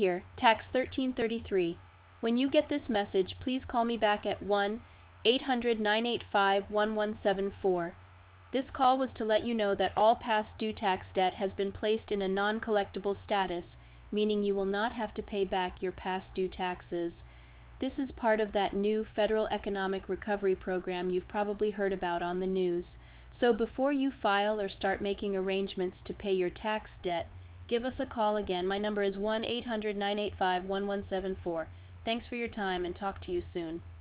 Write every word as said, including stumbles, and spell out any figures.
Here, tax thirteen thirty-three. When you get this message, please call me back at one eight hundred nine eight five one one seven four. This call was to let you know that all past due tax debt has been placed in a non-collectible status, meaning you will not have to pay back your past due taxes. This is part of that new federal economic recovery program you've probably heard about on the news. So before you file or start making arrangements to pay your tax debt, give us a call again. My number is one eight hundred nine eight five one one seven four. Thanks for your time and talk to you soon.